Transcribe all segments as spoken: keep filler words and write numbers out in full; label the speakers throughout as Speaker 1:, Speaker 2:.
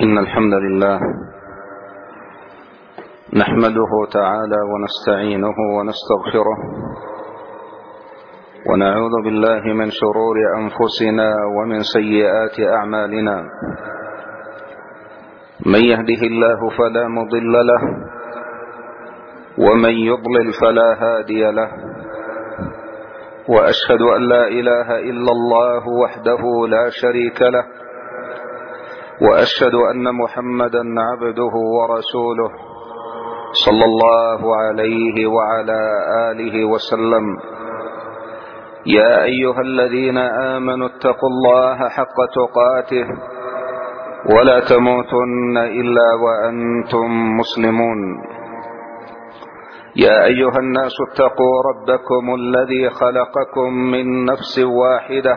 Speaker 1: إن الحمد لله نحمده تعالى ونستعينه ونستغفره ونعوذ بالله من شرور أنفسنا ومن سيئات أعمالنا. من يهده الله فلا مضل له ومن يضلل فلا هادي له، وأشهد أن لا إله إلا الله وحده لا شريك له، وأشهد أن محمدا عبده ورسوله صلى الله عليه وعلى آله وسلم. يا أيها الذين آمنوا اتقوا الله حق تقاته ولا تموتن إلا وأنتم مسلمون. يا أيها الناس اتقوا ربكم الذي خلقكم من نفس واحدة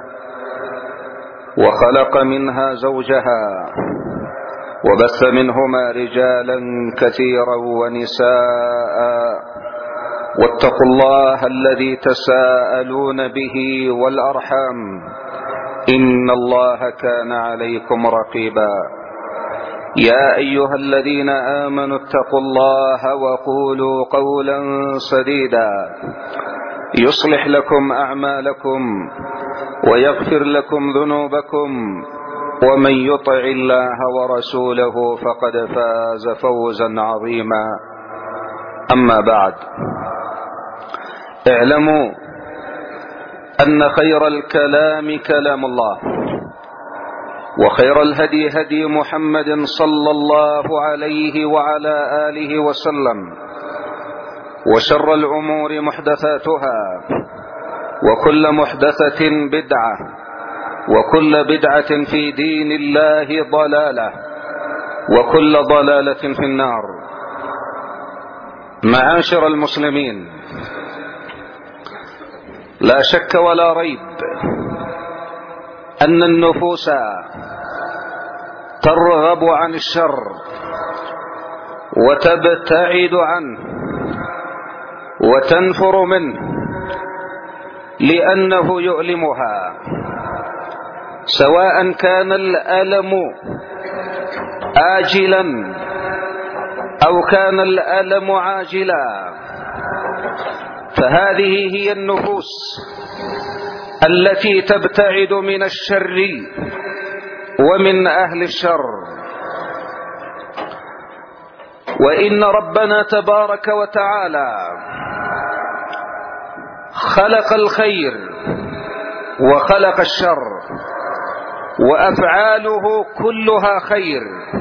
Speaker 1: وخلق منها زوجها وبث منهما رجالا كثيرا ونساء، واتقوا الله الذي تساءلون به والأرحام إن الله كان عليكم رقيبا. يا أيها الذين آمنوا اتقوا الله وقولوا قولا سديدا يصلح لكم أعمالكم ويغفر لكم ذنوبكم، ومن يطع الله ورسوله فقد فاز فوزا عظيما. أما بعد، اعلموا أن خير الكلام كلام الله، وخير الهدي هدي محمد صلى الله عليه وعلى آله وسلم، وشر الأمور محدثاتها، وكل محدثة بدعة، وكل بدعة في دين الله ضلالة، وكل ضلالة في النار. معاشر المسلمين، لا شك ولا ريب أن النفوس ترغب عن الشر وتبتعد عنه وتنفر منه لأنه يؤلمها، سواء كان الألم آجلا أو كان الألم عاجلا. فهذه هي النفوس التي تبتعد من الشر ومن أهل الشر. وإن ربنا تبارك وتعالى خلق الخير وخلق الشر، وأفعاله كلها خير،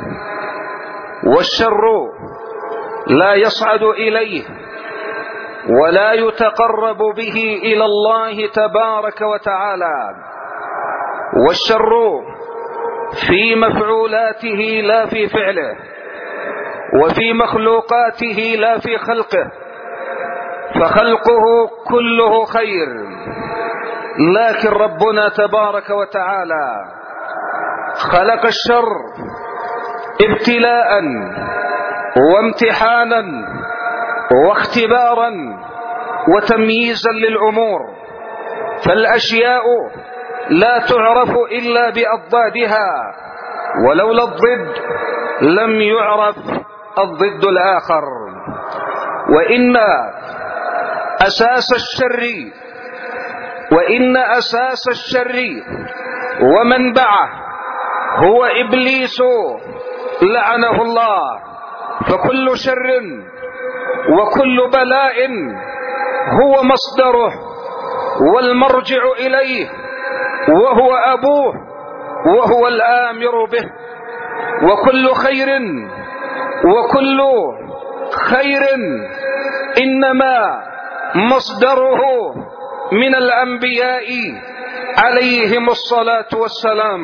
Speaker 1: والشر لا يصعد إليه ولا يتقرب به إلى الله تبارك وتعالى. والشر في مفعولاته لا في فعله، وفي مخلوقاته لا في خلقه، فخلقه كله خير، لكن ربنا تبارك وتعالى خلق الشر ابتلاء وامتحانا واختبارا وتمييزا للأمور، فالأشياء لا تعرف إلا بأضدادها، ولولا الضد لم يعرف الضد الآخر. وإن أساس الشر وإن أساس الشر ومنبعه هو إبليس لعنه الله، فكل شر وكل بلاء هو مصدره والمرجع إليه، وهو أبوه وهو الآمر به. وكل خير وكل خير إنما مصدره من الأنبياء عليهم الصلاة والسلام.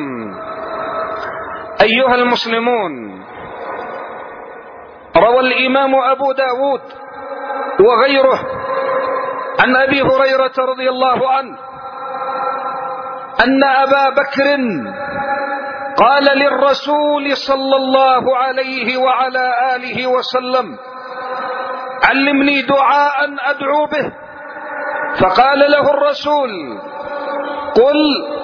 Speaker 1: أيها المسلمون، روى الإمام أبو داود وغيره عن أبي هريرة رضي الله عنه أن أبا بكر قال للرسول صلى الله عليه وعلى آله وسلم: علمني دعاء أدعو به. فقال له الرسول: قل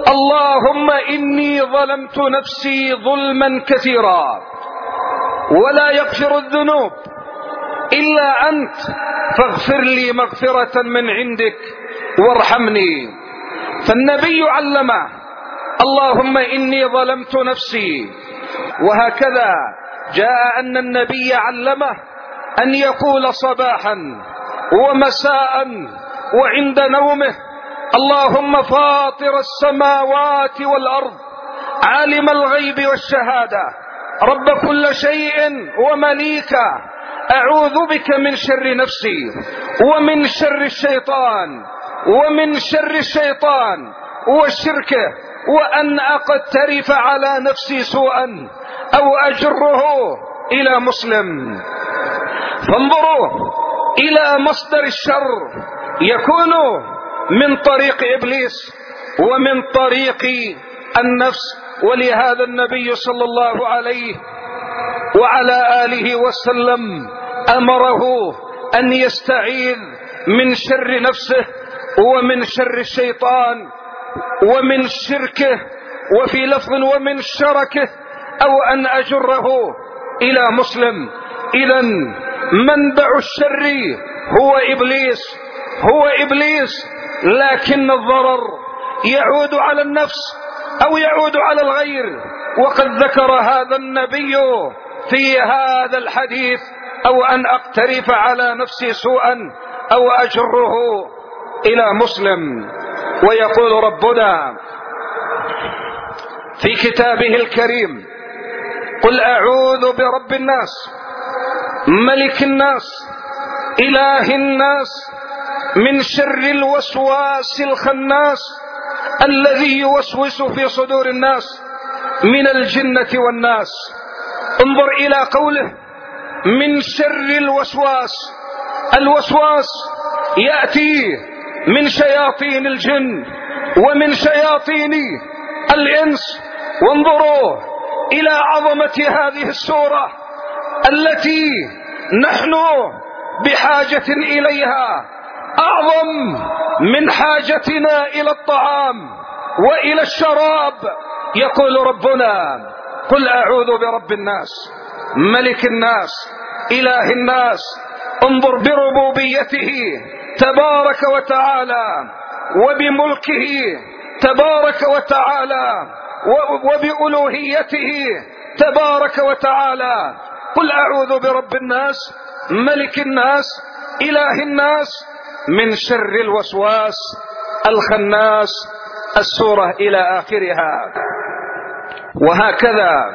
Speaker 1: اللهم إني ظلمت نفسي ظلما كثيرا ولا يغفر الذنوب إلا أنت فاغفر لي مغفرة من عندك وارحمني. فالنبي علمه اللهم إني ظلمت نفسي. وهكذا جاء أن النبي علمه أن يقول صباحا ومساء وعند نومه اللهم فاطر السماوات والأرض عالم الغيب والشهادة رب كل شيء ومليكه أعوذ بك من شر نفسي ومن شر الشيطان ومن شر الشيطان وشركه وأن أقترف على نفسي سوءا أو أجره إلى مسلم. فانظروا إلى مصدر الشر يكون من طريق إبليس ومن طريق النفس. ولهذا النبي صلى الله عليه وعلى آله وسلم أمره أن يستعيذ من شر نفسه ومن شر الشيطان ومن شركه، وفي لفظ ومن شركه، أو أن أجره إلى مسلم. إذن منبع الشر هو إبليس هو إبليس لكن الضرر يعود على النفس أو يعود على الغير، وقد ذكر هذا النبي في هذا الحديث أو أن أقترف على نفسي سوءا أو أجره إلى مسلم. ويقول ربنا في كتابه الكريم قل أعوذ برب الناس ملك الناس إله الناس من شر الوسواس الخناس الذي يوسوس في صدور الناس من الجنة والناس. انظر إلى قوله من شر الوسواس. الوسواس يأتي من شياطين الجن ومن شياطين الإنس. وانظروا إلى عظمة هذه السورة التي نحن بحاجة إليها أعظم من حاجتنا إلى الطعام وإلى الشراب. يقول ربنا قل أعوذ برب الناس ملك الناس إله الناس. انظر بربوبيته تبارك وتعالى وبملكه تبارك وتعالى وبألوهيته تبارك وتعالى. قل أعوذ برب الناس ملك الناس إله الناس من شر الوسواس الخناس. السورة إلى آخرها. وهكذا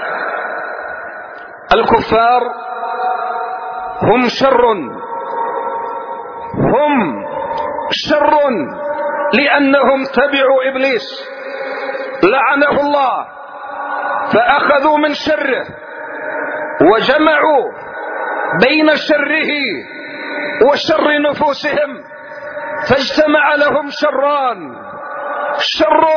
Speaker 1: الكفار هم شر هم شر لأنهم تبعوا إبليس لعنه الله، فأخذوا من شره وجمعوا بين شره وشر نفوسهم، فاجتمع لهم شران. شر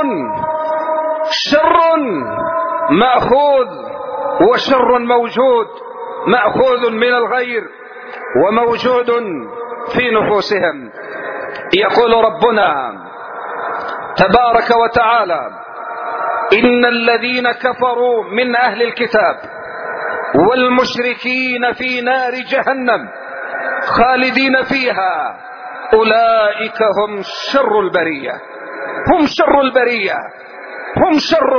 Speaker 1: شر مأخوذ وشر موجود، مأخوذ من الغير وموجود في نفوسهم. يقول ربنا تبارك وتعالى إن الذين كفروا من أهل الكتاب والمشركين في نار جهنم خالدين فيها أولئك هم شر البرية. هم شر البرية، هم شر،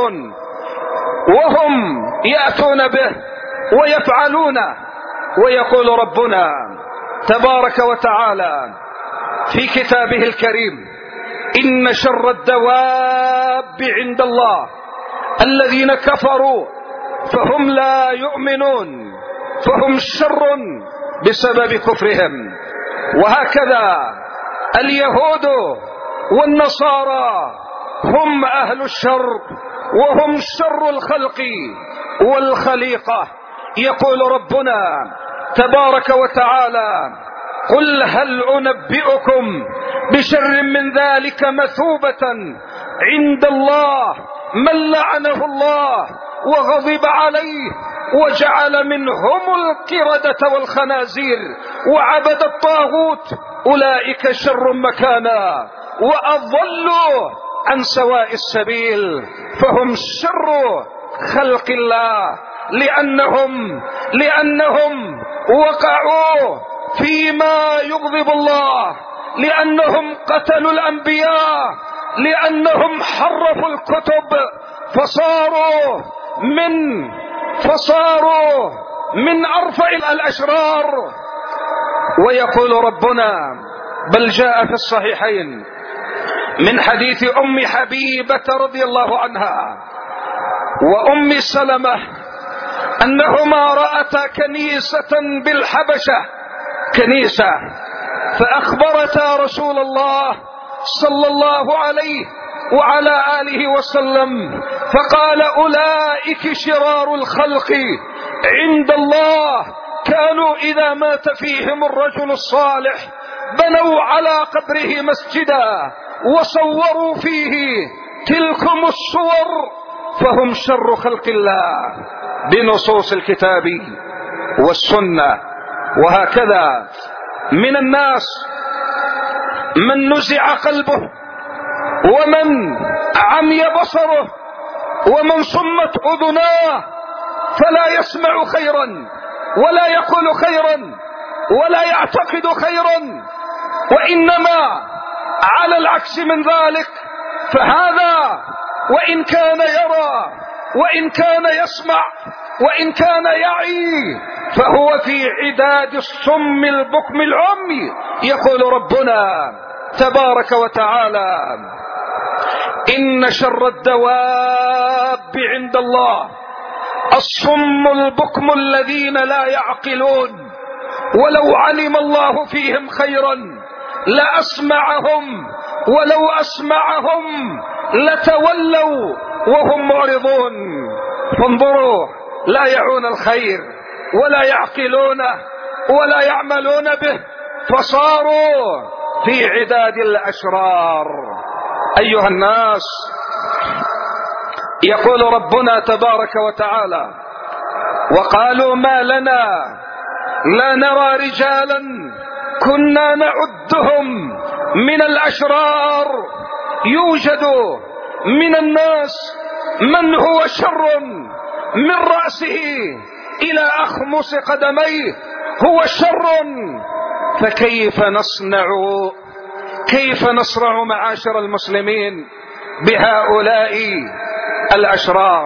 Speaker 1: وهم يأتون به ويفعلونه. ويقول ربنا تبارك وتعالى في كتابه الكريم إن شر الدواب عند الله الذين كفروا فهم لا يؤمنون، فهم شر بسبب كفرهم. وهكذا اليهود والنصارى هم أهل الشر وهم شر الخلق والخليقة. يقول ربنا تبارك وتعالى قل هل أنبئكم بشر من ذلك مثوبة عند الله من لعنه الله وغضب عليه وجعل منهم القردة والخنازير وعبد الطاغوت أولئك شر مكانا وأضلوا عن سواء السبيل، فهم شر خلق الله، لأنهم لأنهم وقعوا فيما يغضب الله، لأنهم قتلوا الأنبياء، لأنهم حرفوا الكتب، فصاروا من فصاروا من أرفع الأشرار. ويقول ربنا، بل جاء في الصحيحين من حديث أم حبيبة رضي الله عنها وأم سلمة أنهما رأتا كنيسة بالحبشة، كنيسة، فأخبرتا رسول الله صلى الله عليه وعلى آله وسلم، فقال أولئك شرار الخلق عند الله، كانوا إذا مات فيهم الرجل الصالح بنوا على قبره مسجدا وصوروا فيه تلكم الصور، فهم شر خلق الله بنصوص الكتاب والسنة. وهكذا من الناس من نزع قلبه، ومن عمي بصره، ومن صمت أذناه، فلا يسمع خيرا ولا يقول خيرا ولا يعتقد خيرا، وإنما على العكس من ذلك، فهذا وإن كان يرى وإن كان يسمع وإن كان يعي فهو في عداد الصم البكم العمي. يقول ربنا تبارك وتعالى: إن شر الدواب عند الله الصم البكم الذين لا يعقلون، ولو علم الله فيهم خيرا لأسمعهم ولو أسمعهم لتولوا وهم معرضون. فانظروا، لا يعون الخير ولا يعقلونه ولا يعملون به، فصاروا في عداد الأشرار. أيها الناس، يقول ربنا تبارك وتعالى: وقالوا ما لنا لا نرى رجالا كنا نعدهم من الأشرار. يوجد من الناس من هو شر من رأسه إلى أخمص قدميه، هو شر، فكيف نصنع كيف نصنع معاشر المسلمين بهؤلاء الأشرار؟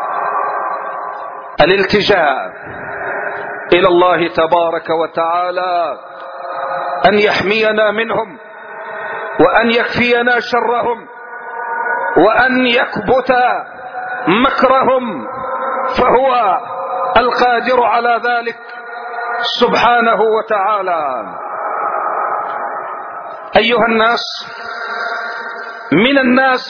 Speaker 1: الالتجاء إلى الله تبارك وتعالى أن يحمينا منهم، وأن يكفينا شرهم، وأن يكبت مكرهم، فهو القادر على ذلك سبحانه وتعالى. أيها الناس، من الناس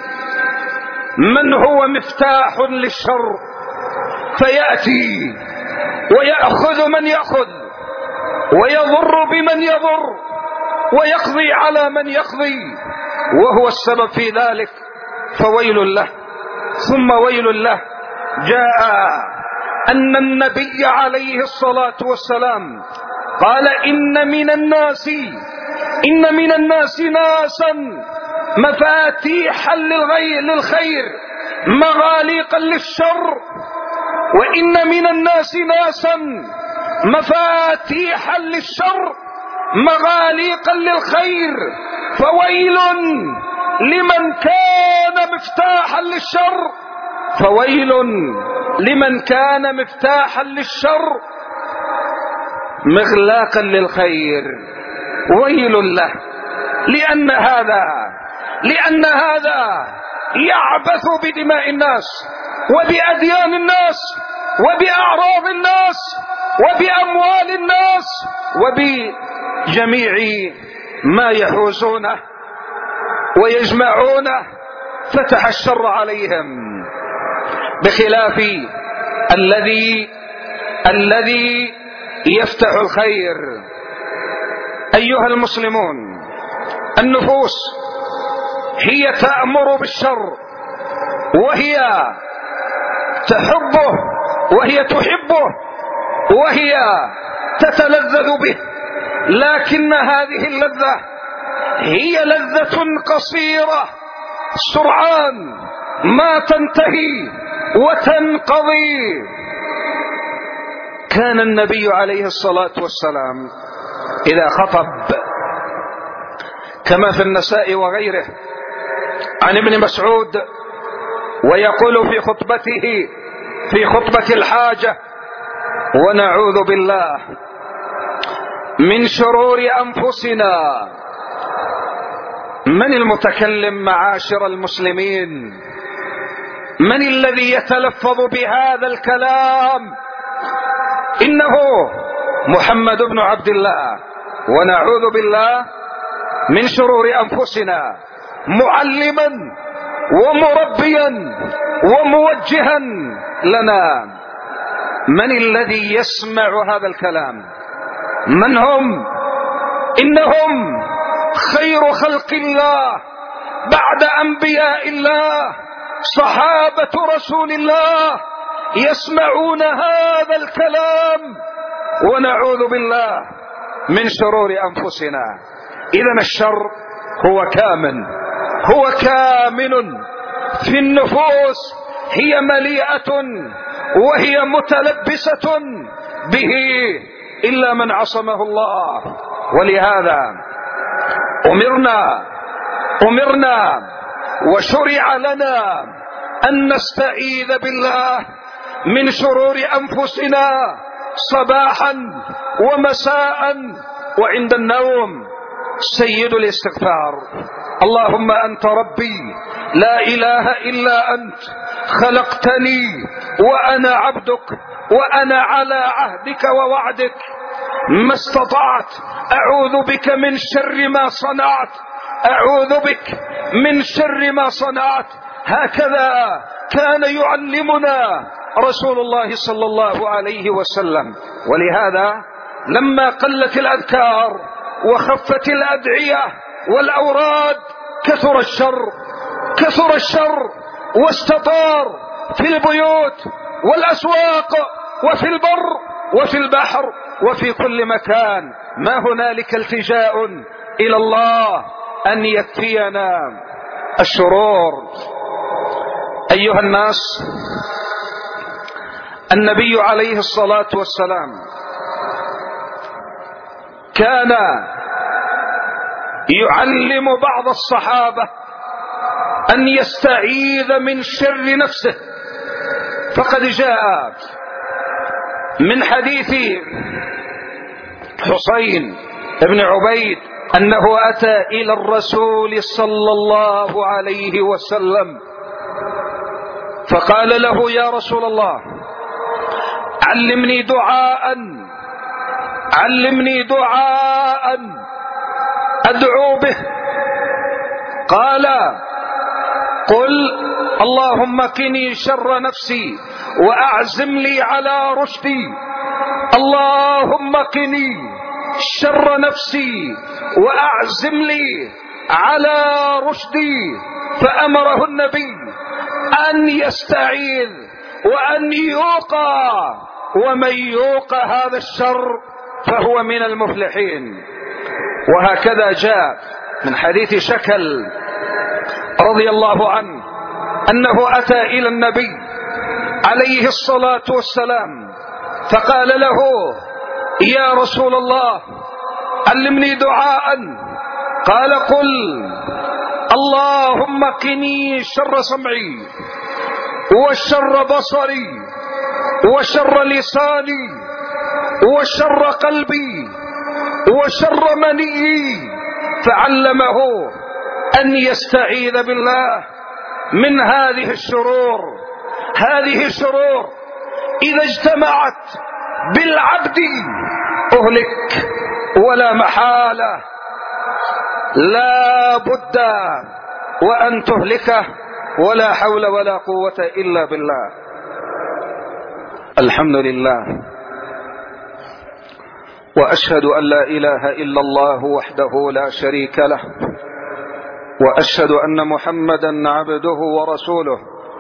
Speaker 1: من هو مفتاح للشر، فيأتي ويأخذ من يأخذ، ويضر بمن يضر، ويقضي على من يقضي، وهو السبب في ذلك، فويل له ثم ويل له. جاء أن النبي عليه الصلاة والسلام قال: إن من الناس إن من الناس ناسا مفاتيحا للخير مغاليقا للشر، وإن من الناس ناسا مفاتيحا للشر مغاليقا للخير، فويل لمن كان مفتاحا للشر فويل لمن كان مفتاحا للشر مغلاقا للخير، ويل له، لأن هذا لأن هذا يعبث بدماء الناس وبأديان الناس وبأعراض الناس وبأموال الناس وبجميع ما يحوزونه ويجمعونه، فتح الشر عليهم، بخلاف الذي الذي يفتح الخير. أيها المسلمون، النفوس هي تأمر بالشر، وهي تحبه وهي تحبه وهي تتلذذ به، لكن هذه اللذة هي لذة قصيرة سرعان ما تنتهي وتنقضي. كان النبي عليه الصلاة والسلام إذا خطب كما في النساء وغيره عن ابن مسعود ويقول في خطبته في خطبة الحاجة: ونعوذ بالله من شرور أنفسنا. من المتكلم معاشر المسلمين؟ من الذي يتلفظ بهذا الكلام؟ إنه محمد بن عبد الله. ونعوذ بالله من شرور أنفسنا، معلما ومربيا وموجها لنا. من الذي يسمع هذا الكلام؟ من هم؟ إنهم خير خلق الله بعد أنبياء الله، صحابة رسول الله، يسمعون هذا الكلام. ونعوذ بالله من شرور أنفسنا. إذن الشر هو كامن، هو كامن في النفوس، هي مليئة وهي متلبسة به إلا من عصمه الله. ولهذا أمرنا أمرنا وشرع لنا أن نستعيذ بالله من شرور أنفسنا صباحا ومساء وعند النوم. سيد الاستغفار: اللهم أنت ربي لا إله إلا أنت، خلقتني وأنا عبدك، وأنا على عهدك ووعدك ما استطعت، أعوذ بك من شر ما صنعت، أعوذ بك من شر ما صنعت. هكذا كان يعلمنا رسول الله صلى الله عليه وسلم. ولهذا لما قلت الأذكار وخفت الأدعية والأوراد كثر الشر كثر الشر واستطار في البيوت والأسواق وفي البر وفي البحر وفي كل مكان. ما هنالك التجاء إلى الله أن يكفينا الشرور. أيها الناس، النبي عليه الصلاة والسلام كان يعلم بعض الصحابة أن يستعيذ من شر نفسه. فقد جاء من حديث حسين بن عبيد أنه أتى إلى الرسول صلى الله عليه وسلم فقال له: يا رسول الله، علمني دعاء علمني دعاء أدعو به. قال: قل اللهم قني شر نفسي وأعزم لي على رشدي. اللهم قني شر نفسي وأعزم لي على رشدي. فأمره النبي أن يستعيذ وأن يوقى، ومن يوقى هذا الشر فهو من المفلحين. وهكذا جاء من حديث شكل رضي الله عنه أنه أتى إلى النبي عليه الصلاة والسلام فقال له: يا رسول الله، علمني دعاء. قال: قل اللهم قني شر سمعي وشر بصري وشر لساني وشر قلبي وشر مني. فعلمه أن يستعيذ بالله من هذه الشرور. هذه الشرور إذا اجتمعت بالعبد أهلك ولا محالة، لا بد وأن تهلكه، ولا حول ولا قوة إلا بالله. الحمد لله، وأشهد أن لا إله إلا الله وحده لا شريك له، وأشهد أن محمدا عبده ورسوله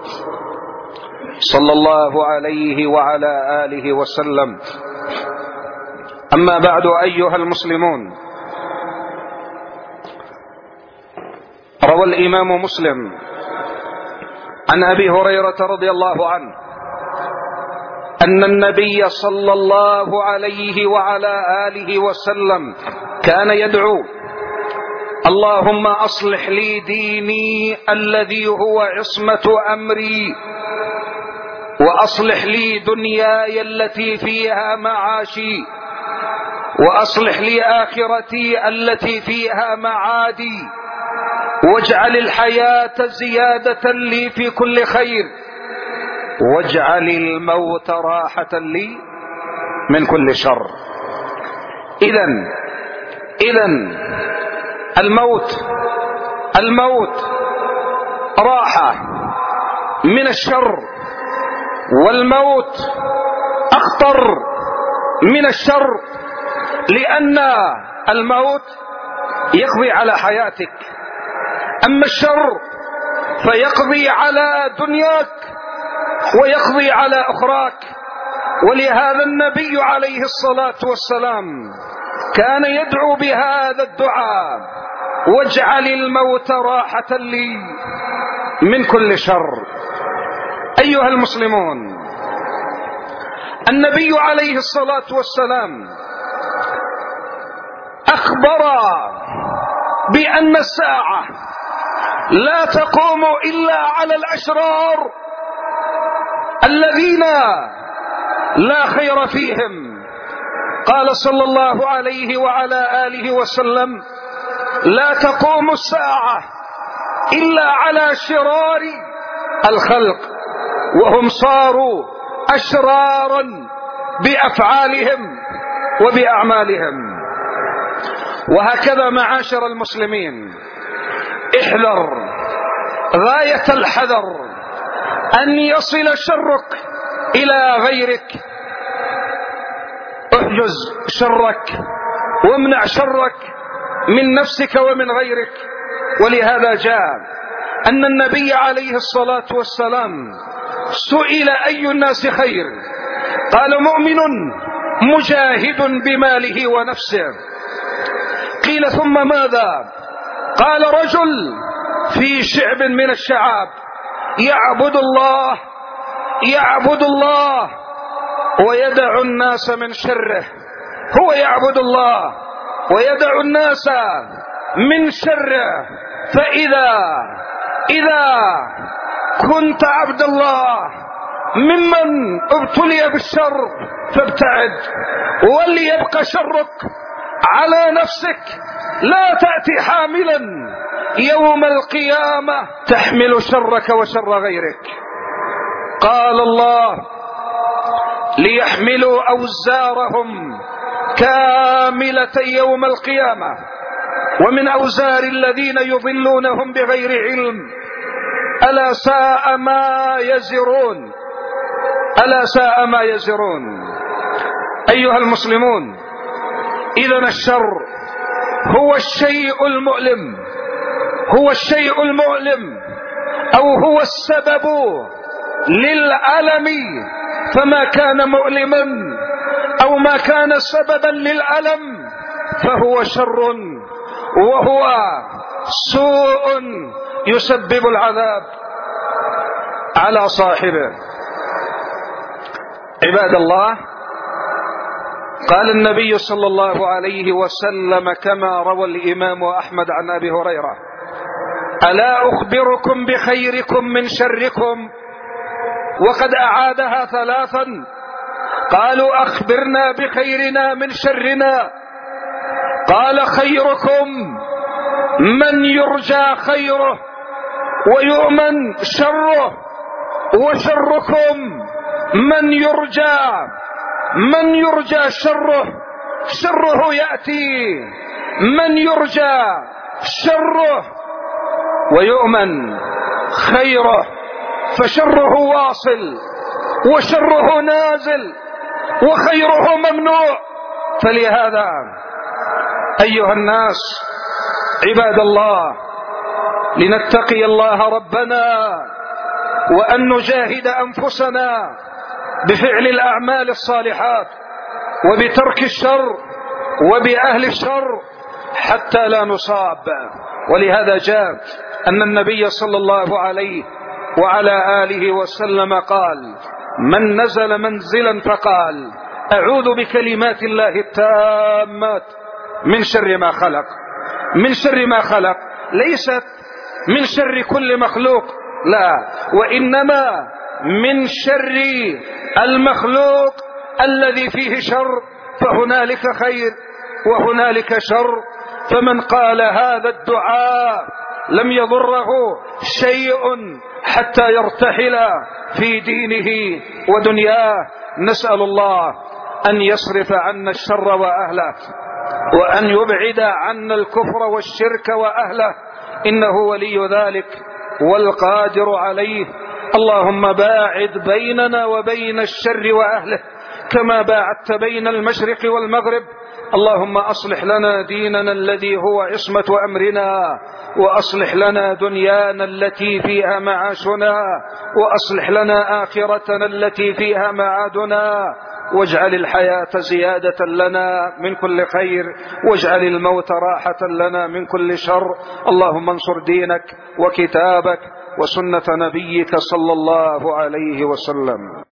Speaker 1: صلى الله عليه وعلى آله وسلم. أما بعد، أيها المسلمون، روى روى الإمام مسلم عن أبي هريرة رضي الله عنه أن النبي صلى الله عليه وعلى آله وسلم كان يدعو: اللهم أصلح لي ديني الذي هو عصمة أمري، وأصلح لي دنياي التي فيها معاشي، وأصلح لي آخرتي التي فيها معادي، واجعل الحياة زيادة لي في كل خير، واجعل الموت راحة لي من كل شر. إذن إذن الموت الموت راحة من الشر، والموت أخطر من الشر، لأن الموت يقضي على حياتك، أما الشر فيقضي على دنياك ويقضي على أخراك. ولهذا النبي عليه الصلاة والسلام كان يدعو بهذا الدعاء: واجعل الموت راحة لي من كل شر. أيها المسلمون، النبي عليه الصلاة والسلام أخبر بأن الساعة لا تقوم إلا على الأشرار الذين لا خير فيهم. قال صلى الله عليه وعلى آله وسلم: لا تقوم الساعة إلا على شرار الخلق، وهم صاروا أشرارا بأفعالهم وبأعمالهم. وهكذا معاشر المسلمين، احذر غاية الحذر أن يصل شرك إلى غيرك. احجز شرك وامنع شرك من نفسك ومن غيرك. ولهذا جاء أن النبي عليه الصلاة والسلام سئل: أي الناس خير؟ قال: مؤمن مجاهد بماله ونفسه. قيل: ثم ماذا؟ قال: رجل في شعب من الشعاب يعبد الله يعبد الله ويدع الناس من شره. هو يعبد الله ويدع الناس من شره. فإذا إذا كنت عبد الله ممن ابتلي بالشر فابتعد، وليبقى شرك على نفسك. لا تأتي حاملا يوم القيامة تحمل شرك وشر غيرك. قال الله: ليحملوا أوزارهم كاملة يوم القيامة ومن أوزار الذين يضلونهم بغير علم ألا ساء ما يزرون ألا ساء ما يزرون. أيها المسلمون، إذن الشر هو الشيء المؤلم هو الشيء المؤلم أو هو السبب للألم، فما كان مؤلما أو ما كان سببا للألم فهو شر، وهو سوء يسبب العذاب على صاحبه. عباد الله، قال النبي صلى الله عليه وسلم كما روى الإمام أحمد عن أبي هريرة: ألا أخبركم بخيركم من شركم؟ وقد أعادها ثلاثا. قالوا: أخبرنا بخيرنا من شرنا. قال: خيركم من يرجى خيره ويؤمن شره، وشركم من يرجى من يرجى شره شره يأتي من يرجى شره ويؤمن خيره، فشره واصل وشره نازل وخيره ممنوع. فلهذا أيها الناس عباد الله، لنتقي الله ربنا وأن نجاهد أنفسنا بفعل الأعمال الصالحات وبترك الشر وبأهل الشر حتى لا نصاب. ولهذا جاء أن النبي صلى الله عليه وعلى آله وسلم قال: من نزل منزلا فقال: أعوذ بكلمات الله التامات من شر ما خلق. من شر ما خلق ليست من شر كل مخلوق، لا، وإنما من شر المخلوق الذي فيه شر، فهنالك خير وهنالك شر. فمن قال هذا الدعاء لم يضره شيء حتى يرتحل في دينه ودنياه. نسأل الله أن يصرف عنا الشر وأهله، وأن يبعد عنا الكفر والشرك وأهله، إنه ولي ذلك والقادر عليه. اللهم باعد بيننا وبين الشر وأهله كما باعدت بين المشرق والمغرب. اللهم أصلح لنا ديننا الذي هو عصمة أمرنا، وأصلح لنا دنيانا التي فيها معاشنا، وأصلح لنا آخرتنا التي فيها معادنا، واجعل الحياة زيادة لنا من كل خير، واجعل الموت راحة لنا من كل شر. اللهم انصر دينك وكتابك وسنة نبيك صلى الله عليه وسلم.